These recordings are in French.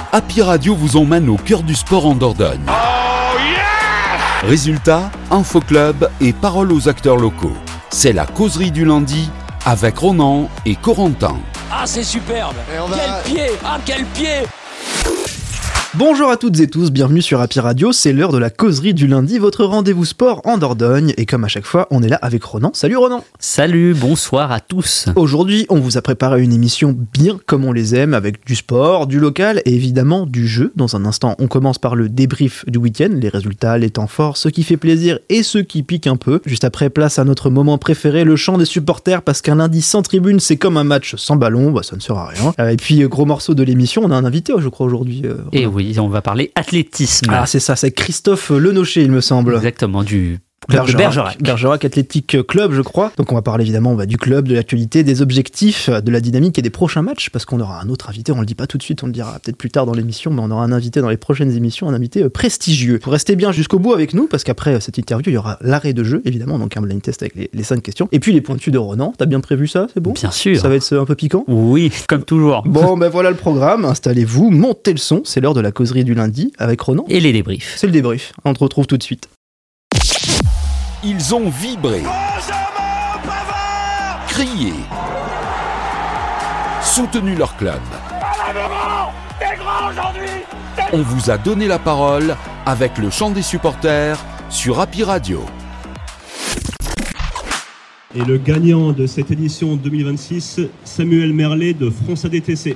Happy Radio vous emmène au cœur du sport en Dordogne. Oh yes! Résultats, info club et paroles aux acteurs locaux. C'est la causerie du lundi avec Ronan et Corentin. Ah, c'est superbe! Quel pied! Ah, quel pied! Bonjour à toutes et tous, bienvenue sur Happy Radio, c'est l'heure de la causerie du lundi, votre rendez-vous sport en Dordogne. Et comme à chaque fois, on est là avec Ronan. Salut Ronan! Salut, bonsoir à tous. Aujourd'hui, on vous a préparé une émission bien comme on les aime, avec du sport, du local et évidemment du jeu. Dans un instant, on commence par le débrief du week-end, les résultats, les temps forts, ce qui fait plaisir et ce qui pique un peu. Juste après, place à notre moment préféré, le chant des supporters, parce qu'un lundi sans tribune, c'est comme un match sans ballon, ça ne sert à rien. Et puis, gros morceau de l'émission, on a un invité, je crois, aujourd'hui. Et oui, on va parler athlétisme. Ah, c'est ça, c'est Christophe Lenocher, il me semble. Exactement, du club de Bergerac. Bergerac Athletic Club, je crois. Donc on va parler évidemment du club, de l'actualité, des objectifs, de la dynamique et des prochains matchs, parce qu'on aura un autre invité, on le dit pas tout de suite, on le dira peut-être plus tard dans l'émission, mais on aura un invité dans les prochaines émissions, un invité prestigieux. Faut rester bien jusqu'au bout avec nous, parce qu'après cette interview, il y aura l'arrêt de jeu, évidemment, donc un blind test avec les 5 questions. Et puis les pointus de Ronan, t'as bien prévu ça, c'est bon? Bien sûr. Ça va être un peu piquant? Oui, comme toujours. Bon, voilà le programme, installez-vous, montez le son, c'est l'heure de la causerie du lundi avec Ronan. Et les débriefs. C'est le débrief, on te retrouve tout de suite. Ils ont vibré, crié, soutenu leur club. On vous a donné la parole avec le chant des supporters sur Happy Radio. Et le gagnant de cette édition 2026, Samuel Merlet de France ADTC.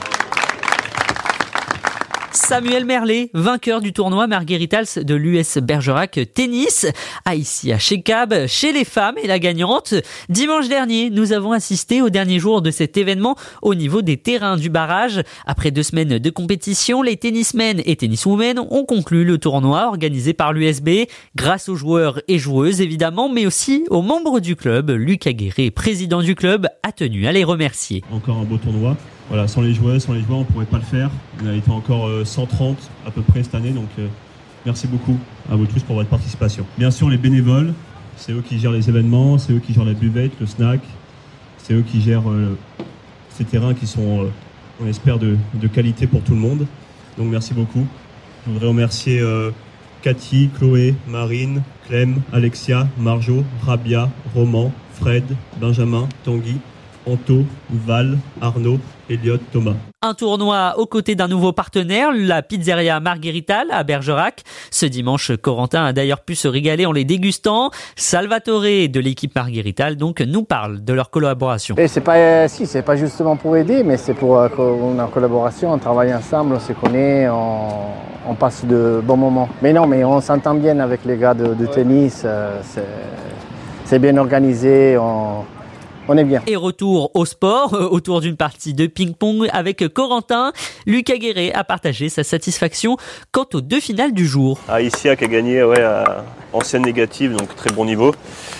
Samuel Merlet, vainqueur du tournoi Margueritas de l'US Bergerac Tennis, a ici à Checab, chez les femmes, et la gagnante. Dimanche dernier, nous avons assisté au dernier jour de cet événement au niveau des terrains du barrage. Après 2 semaines de compétition, les tennismen et tenniswomen ont conclu le tournoi organisé par l'USB, grâce aux joueurs et joueuses évidemment, mais aussi aux membres du club. Lucas Guéret, président du club, a tenu à les remercier. Encore un beau tournoi. Voilà, sans les joueurs, on ne pourrait pas le faire. On a été encore 130 à peu près cette année, donc merci beaucoup à vous tous pour votre participation. Bien sûr, les bénévoles, c'est eux qui gèrent les événements, c'est eux qui gèrent la buvette, le snack, c'est eux qui gèrent ces terrains qui sont, on espère, de qualité pour tout le monde. Donc merci beaucoup. Je voudrais remercier Cathy, Chloé, Marine, Clem, Alexia, Marjo, Rabia, Roman, Fred, Benjamin, Tanguy, Anto, Val, Arnaud, Elliot, Thomas. Un tournoi aux côtés d'un nouveau partenaire, la pizzeria Marguerital à Bergerac. Ce dimanche, Corentin a d'ailleurs pu se régaler en les dégustant. Salvatore de l'équipe Marguerital donc nous parle de leur collaboration. Et c'est pas justement pour aider, mais c'est pour une collaboration, on travaille ensemble, on se connaît, on passe de bons moments. Mais on s'entend bien avec les gars de tennis, c'est bien organisé, on est bien. Et retour au sport, autour d'une partie de ping-pong avec Corentin. Lucas Guéret a partagé sa satisfaction quant aux 2 finales du jour. Aïssia qui a gagné ancienne négative, donc très bon niveau.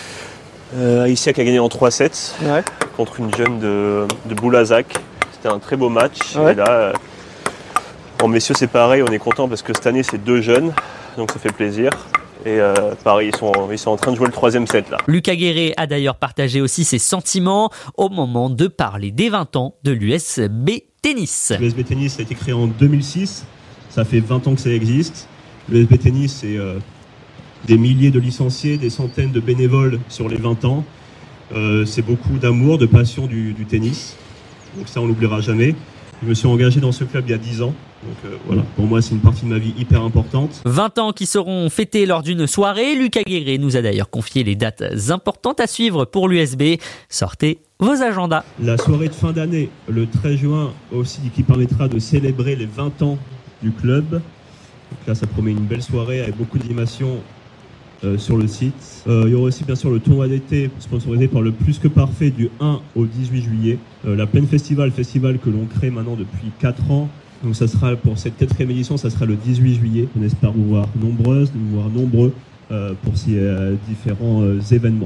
Aïssia qui a gagné en 3-7 contre une jeune de Boulazac. C'était un très beau match. Ouais. Et là, en messieurs c'est pareil, on est content parce que cette année c'est 2 jeunes, donc ça fait plaisir. Et pareil, ils sont en train de jouer le 3e set là. Lucas Guéret a d'ailleurs partagé aussi ses sentiments au moment de parler des 20 ans de l'USB Tennis. L'USB Tennis a été créé en 2006, ça fait 20 ans que ça existe. L'USB Tennis, c'est des milliers de licenciés, des centaines de bénévoles sur les 20 ans. C'est beaucoup d'amour, de passion du tennis, donc ça on l'oubliera jamais. Je me suis engagé dans ce club il y a 10 ans. Donc voilà, pour moi c'est une partie de ma vie hyper importante. 20 ans qui seront fêtés lors d'une soirée. Lucas Guéret nous a d'ailleurs confié les dates importantes à suivre pour l'USB. Sortez vos agendas. La soirée de fin d'année, le 13 juin aussi, qui permettra de célébrer les 20 ans du club. Donc là ça promet une belle soirée avec beaucoup d'animations sur le site. Il y aura aussi bien sûr le tournoi d'été sponsorisé par le Plus que Parfait du 1 au 18 juillet. La Plaine Festival que l'on crée maintenant depuis 4 ans. Donc ça sera pour cette 4e édition, ça sera le 18 juillet. On espère vous voir nombreuses, vous voir nombreux pour ces différents événements.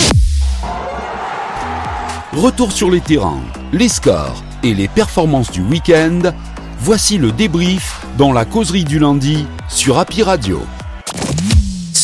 Retour sur les terrains, les scores et les performances du week-end. Voici le débrief dans la causerie du lundi sur Happy Radio.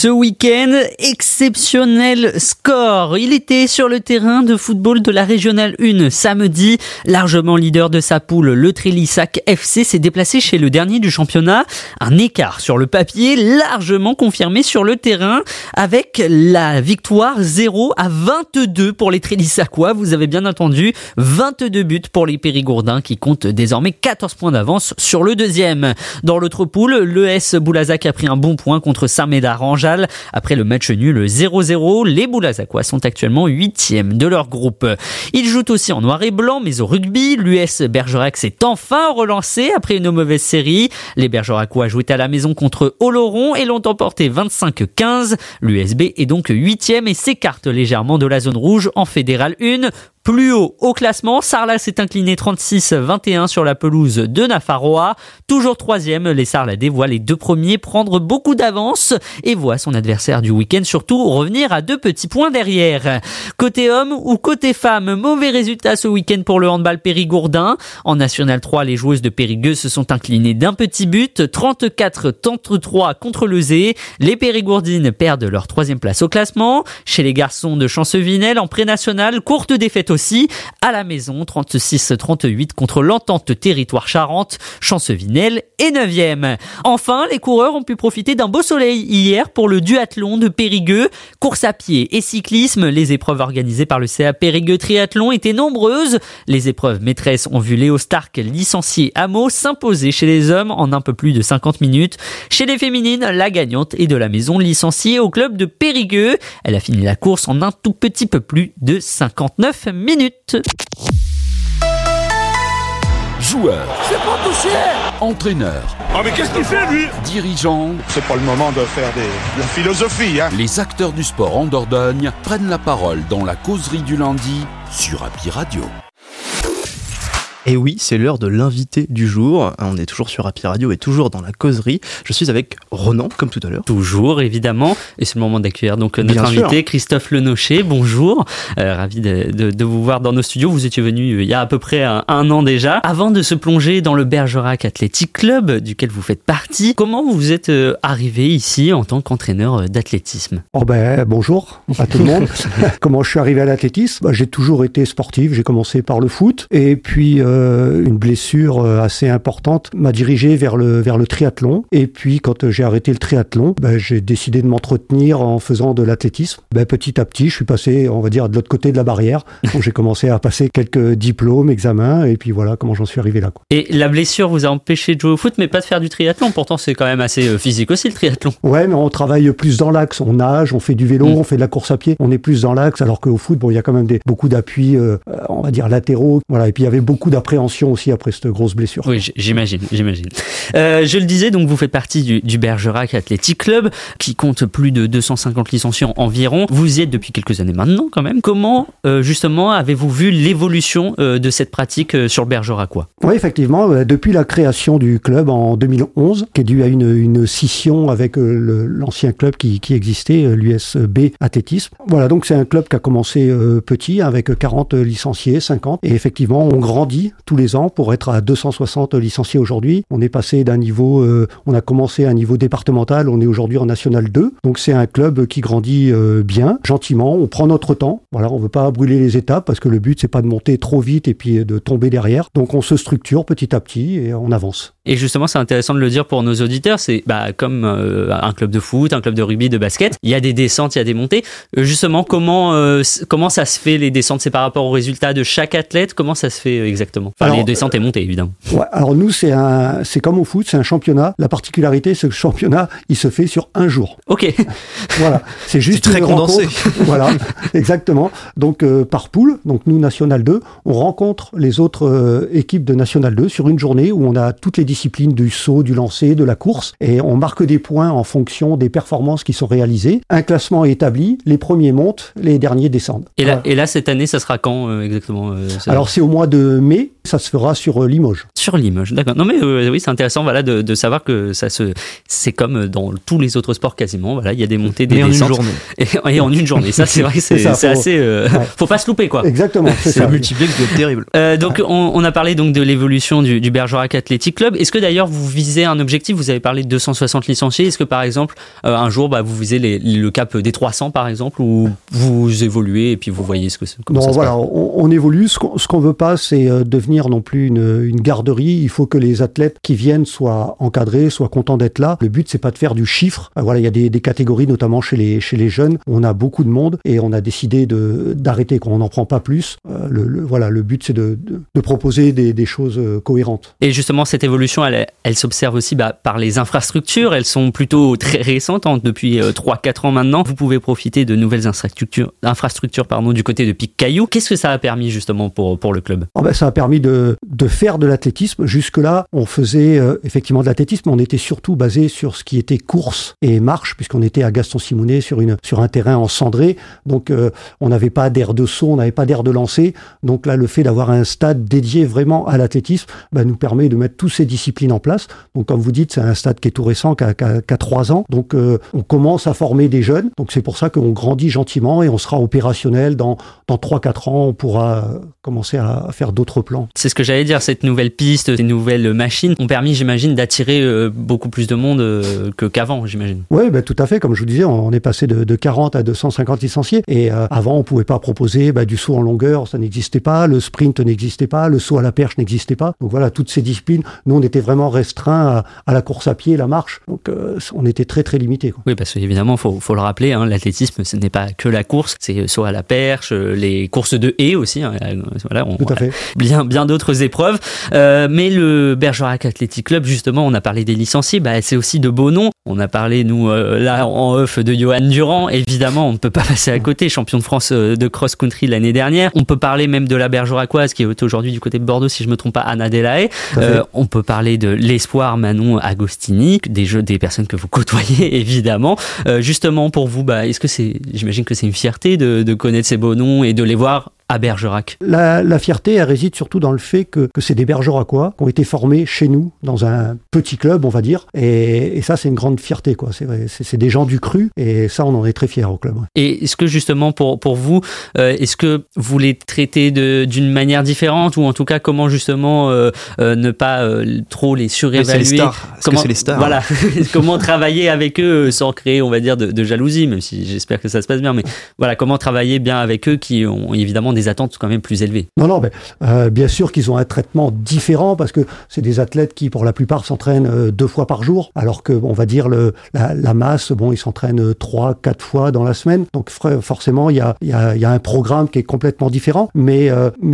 Ce week-end, exceptionnel score. Il était sur le terrain de football de la Régionale 1 samedi. Largement leader de sa poule, le Trélissac FC s'est déplacé chez le dernier du championnat. Un écart sur le papier, largement confirmé sur le terrain, avec la victoire 0-22 pour les Trélissacois. Vous avez bien entendu, 22 buts pour les Périgourdins qui comptent désormais 14 points d'avance sur le deuxième. Dans l'autre poule, l'ES Boulazac a pris un bon point contre Saint-Médard-Ranjal. Après le match nul 0-0, les Boulazacois sont actuellement 8e de leur groupe. Ils jouent aussi en noir et blanc, mais au rugby, l'US Bergerac s'est enfin relancé après une mauvaise série. Les Bergeracois jouaient à la maison contre Oloron et l'ont emporté 25-15. L'USB est donc 8e et s'écarte légèrement de la zone rouge en Fédérale 1. Plus haut au classement, Sarlat s'est incliné 36-21 sur la pelouse de Nafarroa. Toujours 3e, les Sarladais voient les deux premiers prendre beaucoup d'avance et voient son adversaire du week-end surtout revenir à 2 petits points derrière. Côté homme ou côté femme, mauvais résultat ce week-end pour le handball périgourdin. En National 3, les joueuses de Périgueux se sont inclinées d'un petit but, 34-33 contre le Zé. Les Périgourdines perdent leur 3e place au classement. Chez les garçons de Chancevinel, en pré-national, courte défaite aussi à la maison, 36-38 contre l'Entente Territoire Charente. Chancevinel est 9e. Enfin, les coureurs ont pu profiter d'un beau soleil hier pour le duathlon de Périgueux. Course à pied et cyclisme, les épreuves organisées par le CA Périgueux Triathlon étaient nombreuses. Les épreuves maîtresses ont vu Léo Stark, licencié Hameau, s'imposer chez les hommes en un peu plus de 50 minutes. Chez les féminines, la gagnante est de la maison, licenciée au club de Périgueux. Elle a fini la course en un tout petit peu plus de 59 minutes. Joueur. C'est pas touché. Entraîneur. Ah mais qu'est-ce qu'il fait lui? Dirigeant. C'est pas le moment de faire de la philosophie, hein. Les acteurs du sport en Dordogne prennent la parole dans la causerie du lundi sur Happy Radio. Et oui, c'est l'heure de l'invité du jour. On est toujours sur Happy Radio et toujours dans la causerie. Je suis avec Ronan, comme tout à l'heure. Toujours, évidemment. Et c'est le moment d'accueillir donc notre invité, Christophe Lenochet. Bonjour. Ravi de vous voir dans nos studios. Vous étiez venu il y a à peu près un an déjà. Avant de se plonger dans le Bergerac Athletic Club, duquel vous faites partie, comment vous êtes arrivé ici en tant qu'entraîneur d'athlétisme? Bonjour à tout le monde. Comment je suis arrivé à l'athlétisme? J'ai toujours été sportif. J'ai commencé par le foot. Et puis... une blessure assez importante m'a dirigé vers le triathlon. Et puis, quand j'ai arrêté le triathlon, j'ai décidé de m'entretenir en faisant de l'athlétisme. Petit à petit, je suis passé, on va dire, de l'autre côté de la barrière. Donc, j'ai commencé à passer quelques diplômes, examens, et puis voilà comment j'en suis arrivé là. Et la blessure vous a empêché de jouer au foot, mais pas de faire du triathlon. Pourtant, c'est quand même assez physique aussi, le triathlon. Ouais, mais on travaille plus dans l'axe. On nage, on fait du vélo, on fait de la course à pied. On est plus dans l'axe, alors qu'au foot, il y a quand même beaucoup d'appuis, on va dire, latéraux. Voilà. Et puis, il y avait beaucoup d'appréhension aussi après cette grosse blessure. Oui, j'imagine. Je le disais, donc vous faites partie du Bergerac Athletic Club qui compte plus de 250 licenciés environ. Vous y êtes depuis quelques années maintenant quand même. Comment justement avez-vous vu l'évolution de cette pratique sur le Bergeracois? Oui, effectivement, depuis la création du club en 2011, qui est due à une scission avec l'ancien club qui existait, l'USB Athlétisme. Voilà, donc c'est un club qui a commencé petit avec 40 licenciés, 50. Et effectivement, on grandit tous les ans pour être à 260 licenciés aujourd'hui. On est passé d'un niveau, on a commencé à un niveau départemental, on est aujourd'hui en National 2. Donc c'est un club qui grandit bien, gentiment, on prend notre temps. Voilà, on veut pas brûler les étapes parce que le but c'est pas de monter trop vite et puis de tomber derrière. Donc on se structure petit à petit et on avance. Et justement, c'est intéressant de le dire pour nos auditeurs, c'est comme un club de foot, un club de rugby, de basket, il y a des descentes, il y a des montées. Justement, comment ça se fait les descentes? C'est par rapport aux résultats de chaque athlète? Comment ça se fait exactement? Enfin, les descentes et montées, évidemment. Ouais, alors nous, c'est comme au foot, c'est un championnat. La particularité, c'est que le championnat, il se fait sur un jour. Ok. Voilà, c'est juste très condensé. Voilà, exactement. Donc par poule, donc nous National 2, on rencontre les autres équipes de National 2 sur une journée où on a toutes les disciplines du saut, du lancer, de la course, et on marque des points en fonction des performances qui sont réalisées. Un classement est établi, les premiers montent, les derniers descendent. Et là cette année, ça sera quand exactement Alors c'est au mois de mai, janvier. Ça se fera sur Limoges. Sur Limoges, d'accord. Non mais oui, c'est intéressant de savoir que c'est comme dans tous les autres sports quasiment. Voilà, il y a des montées, des descentes. En une journée. Et en une journée. Ça, c'est vrai que c'est assez. Faut pas se louper, quoi. Exactement. C'est ça. Le multiplex doit être terrible. Donc on a parlé donc de l'évolution du Bergerac Athletic Club. Est-ce que d'ailleurs vous visez un objectif? Vous avez parlé de 260 licenciés. Est-ce que par exemple un jour vous visez le cap des 300 par exemple, ou vous évoluez et puis vous voyez comment ça se passe? On évolue. Ce qu'on veut pas, c'est devenir non plus une garderie. Il faut que les athlètes qui viennent soient encadrés, soient contents d'être là. Le but, c'est pas de faire du chiffre. Voilà, il y a des catégories, notamment chez les jeunes. On a beaucoup de monde et on a décidé d'arrêter. On n'en prend pas plus. Le but, c'est de proposer des choses cohérentes. Et justement, cette évolution, elle s'observe aussi par les infrastructures. Elles sont plutôt très récentes, depuis 3-4 ans maintenant. Vous pouvez profiter de nouvelles infrastructures du côté de Pic-Caillou. Qu'est-ce que ça a permis justement pour le club? Ça a permis de faire de l'athlétisme. Jusque-là, on faisait effectivement de l'athlétisme, mais on était surtout basé sur ce qui était course et marche, puisqu'on était à Gaston-Simounet sur un terrain en cendré. Donc, on n'avait pas d'aire de saut, on n'avait pas d'aire de lancer. Donc là, le fait d'avoir un stade dédié vraiment à l'athlétisme nous permet de mettre toutes ces disciplines en place. Donc, comme vous dites, c'est un stade qui est tout récent, qui a 3 ans. Donc, on commence à former des jeunes. Donc, c'est pour ça qu'on grandit gentiment et on sera opérationnel dans 3-4 ans. On pourra commencer à faire d'autres plans. C'est ce que j'allais dire. Cette nouvelle piste, ces nouvelles machines ont permis, j'imagine, d'attirer beaucoup plus de monde qu'avant, j'imagine. Oui, tout à fait. Comme je vous disais, on est passé de 40 à 250 licenciés. Et avant, on pouvait pas proposer du saut en longueur, ça n'existait pas. Le sprint n'existait pas. Le saut à la perche n'existait pas. Donc voilà, toutes ces disciplines, nous, on était vraiment restreints à la course à pied, la marche. Donc on était très, très limité. Oui, parce qu'évidemment, faut le rappeler, l'athlétisme, ce n'est pas que la course. C'est saut à la perche, les courses de haies aussi. Voilà, tout à fait. Bien d'autres épreuves. Mais le Bergerac Athletic Club, justement, on a parlé des licenciés, c'est aussi de beaux noms. On a parlé, nous, là, en off, de Johan Durand. Évidemment, on ne peut pas passer à côté, champion de France de cross-country l'année dernière. On peut parler même de la Bergeracoise, qui est aujourd'hui du côté de Bordeaux, si je ne me trompe pas, Anna Delahaye. On peut parler de l'espoir Manon Agostini, des personnes que vous côtoyez, évidemment. Justement, pour vous, j'imagine que c'est une fierté de connaître ces beaux noms et de les voir à Bergerac. La fierté, elle réside surtout dans le fait que c'est des Bergeracois qui ont été formés chez nous, dans un petit club, on va dire. Et ça, c'est une grande fierté, quoi. C'est des gens du cru, et ça, on en est très fiers au club. Ouais. Et est-ce que justement, pour vous, est-ce que vous les traitez d'une manière différente, ou en tout cas, comment justement ne pas trop les surévaluer? C'est les stars. C'est les stars. Voilà. Comment travailler avec eux sans créer, on va dire, de jalousie, même si j'espère que ça se passe bien. Mais voilà, comment travailler bien avec eux qui ont évidemment des attentes quand même plus élevées. Non, bien sûr qu'ils ont un traitement différent, parce que c'est des athlètes qui, pour la plupart, s'entraînent 2 fois par jour, alors que, on va dire, la masse, ils s'entraînent 3-4 fois dans la semaine. Donc, forcément, il y a un programme qui est complètement différent, mais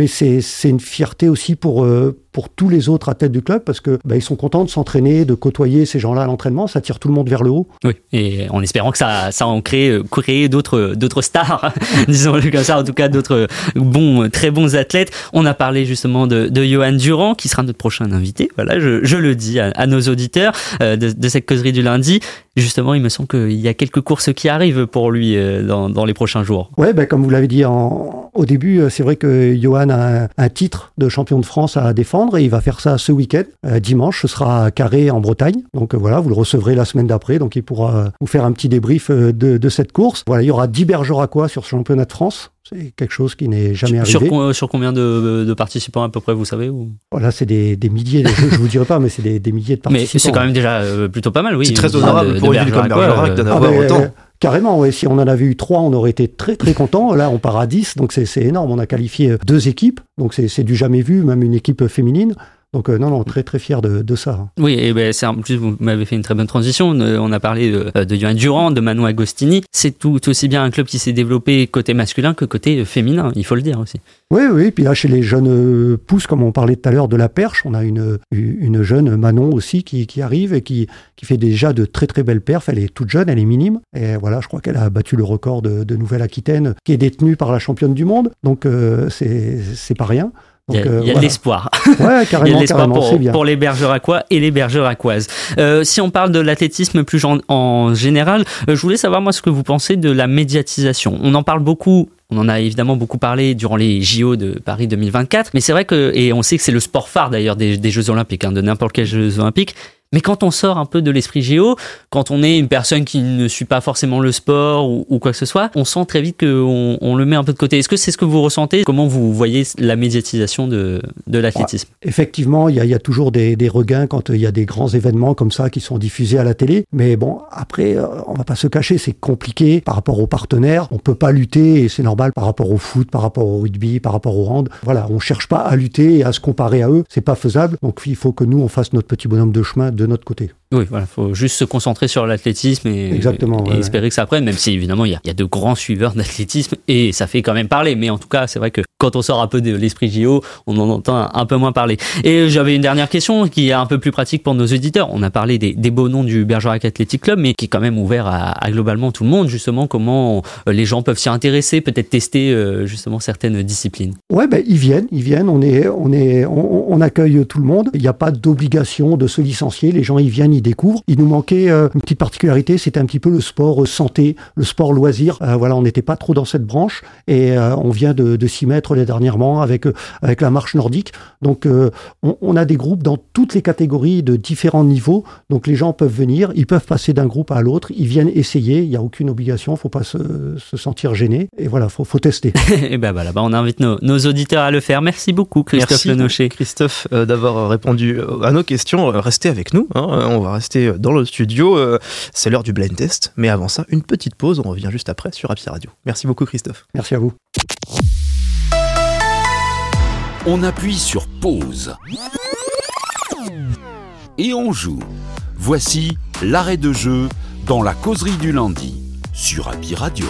c'est une fierté aussi pour tous les autres athlètes du club, parce que ils sont contents de s'entraîner, de côtoyer ces gens-là à l'entraînement. Ça tire tout le monde vers le haut. Oui, et en espérant que ça en crée d'autres stars, disons-le comme ça, en tout cas d'autres très bons athlètes. On a parlé justement de Johan Durand, qui sera notre prochain invité. Voilà, je le dis à nos auditeurs de cette causerie du lundi. Justement, il me semble qu'il y a quelques courses qui arrivent pour lui dans les prochains jours. Ouais, comme vous l'avez dit au début, c'est vrai que Johan a un titre de champion de France à défendre, et il va faire ça ce week-end. Dimanche, ce sera à Carré en Bretagne. Donc voilà, vous le recevrez la semaine d'après, donc il pourra vous faire un petit débrief de cette course. Voilà, il y aura 10 Bergeracois sur ce championnat de France. C'est quelque chose qui n'est jamais arrivé. Sur combien de participants à peu près, vous savez ou... Voilà, c'est des milliers, je ne vous dirai pas, mais c'est des milliers de participants. Mais c'est quand même déjà plutôt pas mal, oui. C'est très honorable pour une ville comme Bergerac d'en avoir autant. Carrément, ouais. Si on en avait eu 3, on aurait été très très contents. Là, on part à 10, donc c'est énorme. On a qualifié 2 équipes, donc c'est du jamais vu, même une équipe féminine. Donc non, très très fier de ça. Oui, et c'est en plus, vous m'avez fait une très bonne transition. On a parlé de Johan Durand, de Manon Agostini. C'est tout aussi bien un club qui s'est développé côté masculin que côté féminin, il faut le dire aussi. Oui, puis là, chez les jeunes pousses, comme on parlait tout à l'heure de la perche, on a une jeune Manon aussi qui arrive et qui fait déjà de très très belles perfs. Elle est toute jeune, elle est minime. Et voilà, je crois qu'elle a battu le record de Nouvelle-Aquitaine, qui est détenu par la championne du monde. Donc c'est pas rien. Donc, il y a de l'espoir. Ouais, carrément, il y a de l'espoir pour les Bergeracois et les Bergeracoises. Si on parle de l'athlétisme plus en général, je voulais savoir, moi, ce que vous pensez de la médiatisation. On en parle beaucoup On en a évidemment beaucoup parlé durant les JO de Paris 2024, mais c'est vrai et on sait que c'est le sport phare d'ailleurs des Jeux Olympiques, de n'importe quels Jeux Olympiques. Mais quand on sort un peu de l'esprit géo, quand on est une personne qui ne suit pas forcément le sport ou quoi que ce soit, on sent très vite qu'on le met un peu de côté. Est-ce que c'est ce que vous ressentez ? Comment vous voyez la médiatisation de l'athlétisme ? Effectivement, il y a toujours des regains quand il y a des grands événements comme ça qui sont diffusés à la télé. Mais bon, après, on va pas se cacher, c'est compliqué par rapport aux partenaires. On peut pas lutter, et c'est normal, par rapport au foot, par rapport au rugby, par rapport au hand. Voilà, on cherche pas à lutter et à se comparer à eux. C'est pas faisable. Donc il faut que nous, on fasse notre petit bonhomme de chemin de notre côté. Oui, voilà, faut juste se concentrer sur l'athlétisme et espérer que ça prenne, même si évidemment il y a de grands suiveurs d'athlétisme et ça fait quand même parler, mais en tout cas c'est vrai que quand on sort un peu de l'esprit JO, on en entend un peu moins parler. Et j'avais une dernière question qui est un peu plus pratique pour nos auditeurs. On a parlé des beaux noms du Bergerac Athletic Club, mais qui est quand même ouvert à globalement tout le monde, justement, comment les gens peuvent s'y intéresser, peut-être tester justement certaines disciplines. Ouais, ils viennent, on accueille tout le monde. Il n'y a pas d'obligation de se licencier, les gens ils viennent, ils découvrent. Il nous manquait une petite particularité, c'était un petit peu le sport santé, le sport loisir. Voilà, on n'était pas trop dans cette branche et on vient de s'y mettre dernièrement avec la marche nordique. Donc on a des groupes dans toutes les catégories de différents niveaux. Donc les gens peuvent venir, ils peuvent passer d'un groupe à l'autre, ils viennent essayer, il n'y a aucune obligation, il ne faut pas se sentir gêné. Et voilà, faut tester. Et voilà, on invite nos auditeurs à le faire. Merci beaucoup Christophe Lenochet. Christophe d'avoir répondu à nos questions. Restez avec nous, on va rester dans le studio. C'est l'heure du blind test, mais avant ça, une petite pause. On revient juste après sur Happy Radio. Merci beaucoup Christophe. Merci à vous. On appuie sur pause. Et on joue. Voici l'arrêt de jeu dans la causerie du lundi sur Happy Radio.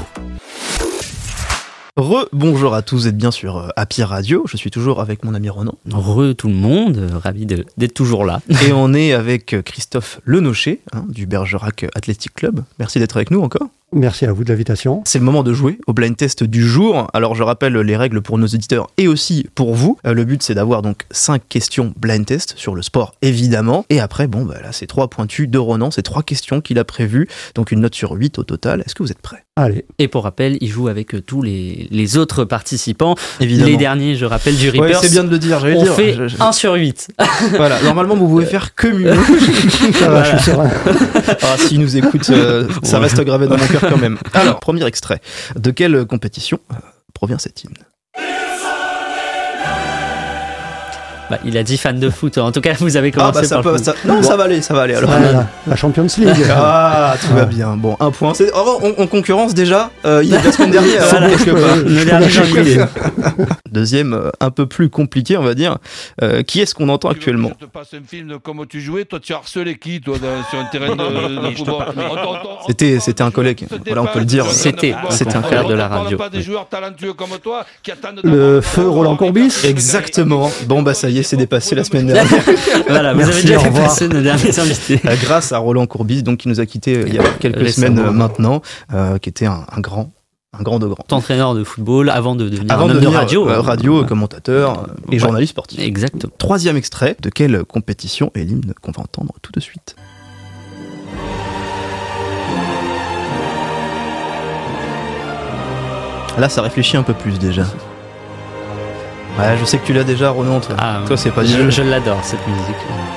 Bonjour à tous, vous êtes bien sur Happy Radio. Je suis toujours avec mon ami Ronan. Tout le monde, ravi d'être toujours là. Et on est avec Christophe Lenochet du Bergerac Athletic Club. Merci d'être avec nous encore. Merci à vous de l'invitation. C'est le moment de jouer au blind test du jour. Alors je rappelle les règles pour nos auditeurs et aussi pour vous. Le but c'est d'avoir donc 5 questions blind test sur le sport évidemment. Et après là c'est 3 pointus de Ronan, c'est 3 questions qu'il a prévues. Donc une note sur 8 au total. Est-ce que vous êtes prêts ? Allez. Et pour rappel, il joue avec tous les autres participants. Évidemment. Les derniers, je rappelle, du Reapers. Ouais, c'est bien de le dire, on fait 1 sur 8. Voilà, normalement vous pouvez faire que mieux. Ça va, je suis serein. S'il nous écoute, ça reste gravé dans mon cœur quand même. Alors, premier extrait. De quelle compétition provient cet hymne ? Il a dit fan de foot. En tout cas, vous avez commencé par le foot. Ça va aller. Alors. La Champions League. Tout va bien. Bon, 1 point. On concurrence déjà. Il y a la semaine dernière. Deuxième, un peu plus compliqué, on va dire. Qui est-ce qu'on entend actuellement ? Je te passe un film de comment tu jouais. Toi, tu as harcelé qui, toi, sur un terrain de football ? C'était un collègue. Voilà, on peut le dire. C'était un frère de la radio. Pas des joueurs talentueux comme toi qui attendent le feu Roland Courbis. Exactement. Bon, ça y est, c'est dépassé la semaine dernière. Voilà, vous avez déjà dépassé nos derniers invités. Grâce à Roland Courbis, donc, qui nous a quittés il y a quelques semaines maintenant, qui était un grand de grand. Entraîneur de football avant de devenir un homme de radio. Radio, commentateur et journaliste sportif. Exactement. 3e extrait. De quelle compétition est l'hymne qu'on va entendre tout de suite ? Là, ça réfléchit un peu plus déjà. Ouais, je sais que tu l'as déjà, Ronan. Toi, c'est pas dur. Je l'adore, cette musique.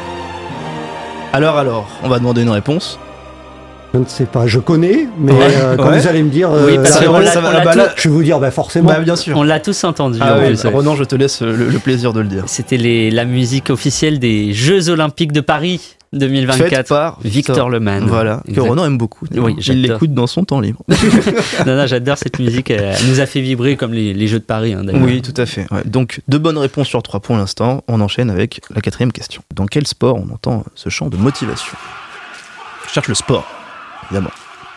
Alors, on va demander une réponse. Je ne sais pas, je connais, mais quand vous allez me dire, oui, parce que je vais vous dire, forcément. Bien sûr. On l'a tous entendu. Ronan, je te laisse le plaisir de le dire. C'était la musique officielle des Jeux Olympiques de Paris 2024. Faite par Victor Lemann. Voilà, que Ronan aime beaucoup. Oui, il l'écoute dans son temps libre. Non, j'adore cette musique. Elle nous a fait vibrer comme les Jeux de Paris. D'ailleurs. Oui, tout à fait. Ouais. Donc, 2 bonnes réponses sur 3 pour l'instant. On enchaîne avec la 4e question. Dans quel sport on entend ce chant de motivation ? Je cherche le sport, évidemment.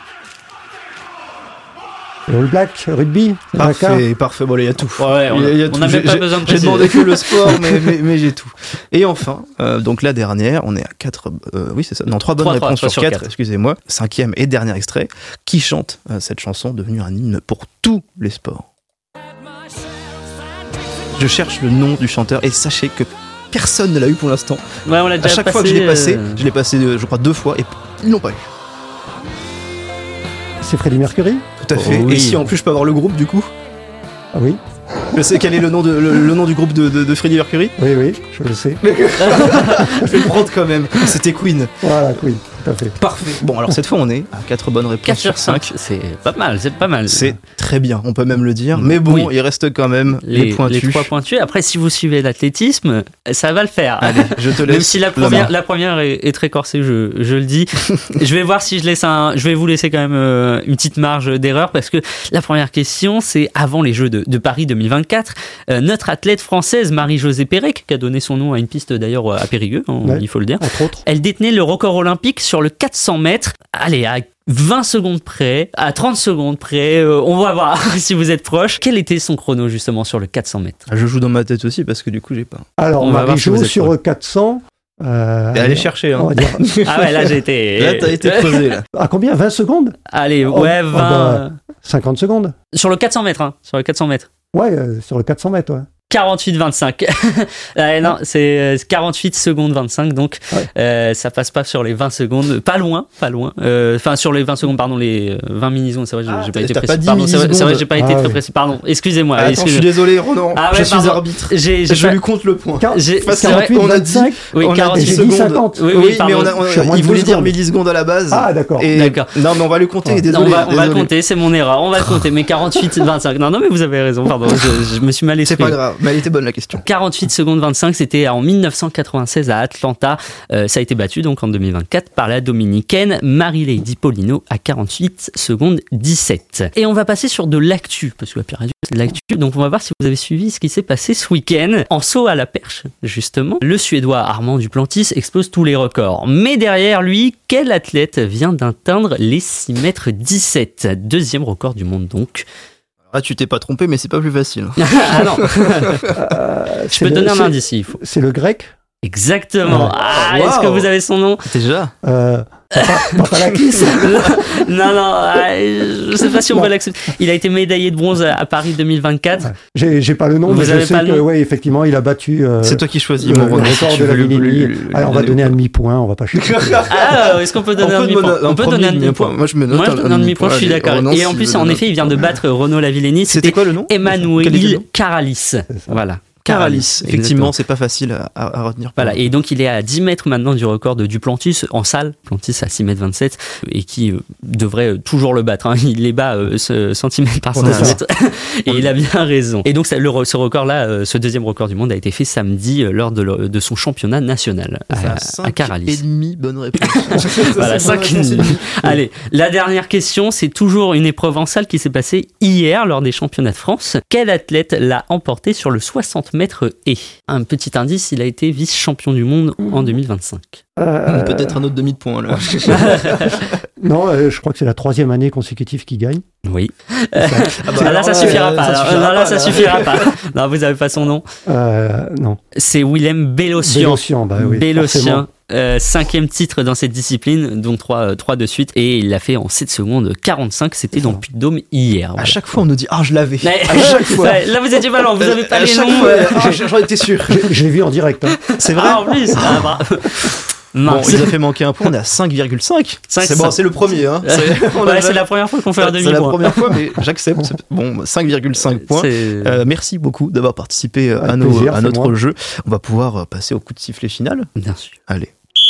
Le All Black, rugby, parfait. Bon, il y a tout. Ouais, on n'a même pas besoin de préciser. J'ai demandé que le sport, mais j'ai tout. Et enfin, donc la dernière, on est à 4. Oui, c'est ça. Non, 3 bonnes réponses sur 4. Excusez-moi. 5e et dernier extrait. Qui chante cette chanson devenue un hymne pour tous les sports ? Je cherche le nom du chanteur et sachez que personne ne l'a eu pour l'instant. Ouais, on l'a déjà à chaque fois que je l'ai passé, je crois 2 fois et ils l'ont pas eu. C'est Freddie Mercury ? Tout à fait. Oui. Et si en plus je peux avoir le groupe du coup ? Ah oui. Je sais quel est le nom du groupe de Freddie Mercury. Oui, je le sais. Je vais le prendre quand même. C'était Queen. Voilà, Queen. Tout à fait. Parfait. Bon, alors cette fois, on est à 4 bonnes réponses 4 sur 5. C'est pas mal. C'est très bien, on peut même le dire. Mais bon, Oui. il reste quand même les pointus. Les 3 pointus. Après, si vous suivez l'athlétisme, ça va le faire. Allez, je te laisse. Même si la première est très corsée, je le dis. Je vais voir si je vais vous laisser quand même une petite marge d'erreur, parce que la première question, c'est avant les Jeux de Paris 2024. Notre athlète française Marie-Josée Pérec, qui a donné son nom à une piste d'ailleurs à Périgueux, il faut le dire. Entre autres. Elle détenait le record olympique sur le 400 mètres. Allez, à 20 secondes près, à 30 secondes près, on va voir si vous êtes proche. Quel était son chrono justement sur le 400 mètres? Je joue dans ma tête aussi parce que du coup j'ai pas. Alors Marie-Jo sur 400. Allez chercher. Hein. Ah ouais, là j'ai été. Là t'as été creusé là. À combien? 20 secondes? Allez, ouais, 20. 50 secondes. Sur le 400 mètres, hein. Sur le 400 mètres. Ouais, sur le 400 mètres, ouais. 48-25. Non, c'est 48 secondes 25, donc ça passe pas sur les 20 secondes. Pas loin. Enfin, sur les 20 secondes, pardon, les 20 millisecondes, c'est vrai, j'ai pas été précis. Pas dit pardon, c'est vrai, j'ai pas été très oui. précis. Pardon, excusez-moi. Attends, je suis désolé, Ronan. Je suis arbitre. Je lui compte le point. 48, on a dit, 25. Oui, 48 secondes. Oui, mais il voulait dire millisecondes à la base. Ah, d'accord. Non, mais on va le compter, désolé. On va le compter, c'est mon erreur. On va le compter, mais 48-25. Non, mais vous avez raison, pardon, je me suis mal exprimé. C'est pas grave, mais elle était bonne la question. 48 secondes 25, c'était en 1996 à Atlanta. Ça a été battu donc en 2024 par la dominicaine Marie-Lady Paulino à 48 secondes 17. Et on va passer sur de l'actu, parce que la Pirate c'est de l'actu. Donc on va voir si vous avez suivi ce qui s'est passé ce week-end. En saut à la perche, justement, le Suédois Armand Duplantis explose tous les records. Mais derrière lui, quel athlète vient d'atteindre les 6 mètres 17? Deuxième record du monde donc. Ah, tu t'es pas trompé, mais c'est pas plus facile. Ah non. Je peux te donner un indice s'il faut. C'est le grec? Exactement. Est-ce que vous avez son nom? Déjà Papalakis. Non, je sais pas si on va l'accepter. Il a été médaillé de bronze à Paris 2024. J'ai pas le nom, mais je sais que, ouais, effectivement, il a battu. C'est toi qui choisis le record de la Villini. Alors, on va donner un demi-point, on va pas chercher. Est-ce qu'on peut donner un demi-point? On peut donner un demi-point. Moi, je me note un demi-point, je suis d'accord. Et en plus, en effet, il vient de battre Renaud Lavillenie. C'était quoi le nom? Emmanuel Caralis. Voilà. Caralis, effectivement, c'est pas facile à retenir. Voilà, et donc il est à 10 mètres maintenant du record de Duplantis en salle. Duplantis à 6 mètres 27 et qui devrait toujours le battre. Hein. Il les bat centimètre par centimètre et il a bien raison. Et donc ce record-là, ce deuxième record du monde a été fait samedi lors de son championnat national à Caralis. 5,5 bonne réponse. Voilà, 5,5. Allez, la dernière question, c'est toujours une épreuve en salle qui s'est passée hier lors des championnats de France. Quel athlète l'a emporté sur le 60 mètres et un petit indice, il a été vice-champion du monde en 2025. Peut-être un autre demi de point là. Non, je crois que c'est la 3e année consécutive qu'il gagne. Oui. Là, ça suffira pas. Ça suffira pas. Non, vous avez pas son nom. Non. C'est Willem Bellossian. Bellossian. 5e titre dans cette discipline, donc 3 de suite, et il l'a fait en 7 secondes 45. C'était dans le Puy-de-Dôme hier. Voilà. À chaque fois, on nous dit je l'avais. À chaque fois. Là, vous étiez pas loin, vous avez pas les noms. J'en étais sûr. Je l'ai vu en direct. Hein. C'est vrai. En plus. Bon, il a fait manquer un point, on est à 5,5. C'est bon, c'est le premier. Hein. C'est la première fois qu'on fait un demi-point. C'est la première fois, mais j'accepte. Bon, 5,5 points. Merci beaucoup d'avoir participé à notre jeu. On va pouvoir passer au coup de sifflet final. Bien sûr. Allez.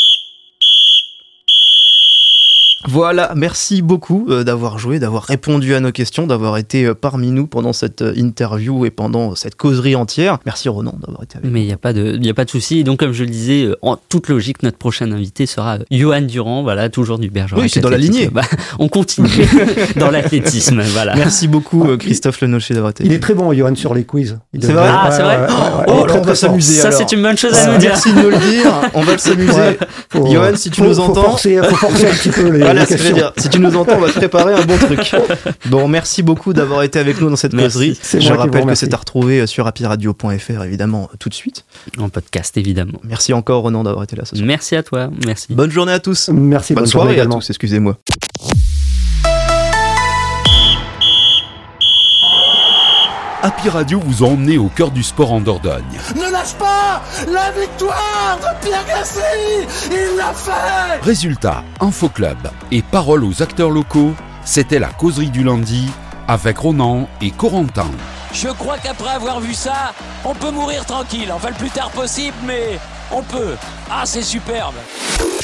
Voilà, merci beaucoup d'avoir joué, d'avoir répondu à nos questions, d'avoir été parmi nous pendant cette interview et pendant cette causerie entière. Merci Ronan d'avoir été avec nous. Mais il n'y a pas de souci. Et donc, comme je le disais, en toute logique, notre prochain invité sera Johan Durand, voilà, toujours du Bergerac. Oui, c'est dans la lignée. On continue dans l'athlétisme, voilà. Merci beaucoup Christophe Lenocher d'avoir été. Il est très bon Johan sur les quiz. C'est vrai. C'est vrai. On va s'amuser. Ça, c'est une bonne chose à nous dire. Merci de nous le dire. On va s'amuser. Johan, si tu nous entends, faut forcer un petit peu les. Voilà, si tu nous entends, on va te préparer un bon truc. Bon, merci beaucoup d'avoir été avec nous dans cette causerie. Je rappelle que c'est à retrouver sur rapiradio.fr, évidemment, tout de suite. En podcast, évidemment. Merci encore, Ronan, d'avoir été là ce soir. Merci à toi. Merci. Bonne journée à tous. Merci. Bonne soirée à tous, excusez-moi. Happy Radio vous a emmené au cœur du sport en Dordogne. Ne lâche pas la victoire de Pierre Gasly. Il l'a fait. Résultats, infoclub et paroles aux acteurs locaux, c'était la causerie du lundi avec Ronan et Corentin. Je crois qu'après avoir vu ça, on peut mourir tranquille. Enfin, le plus tard possible, mais on peut. Ah, c'est superbe.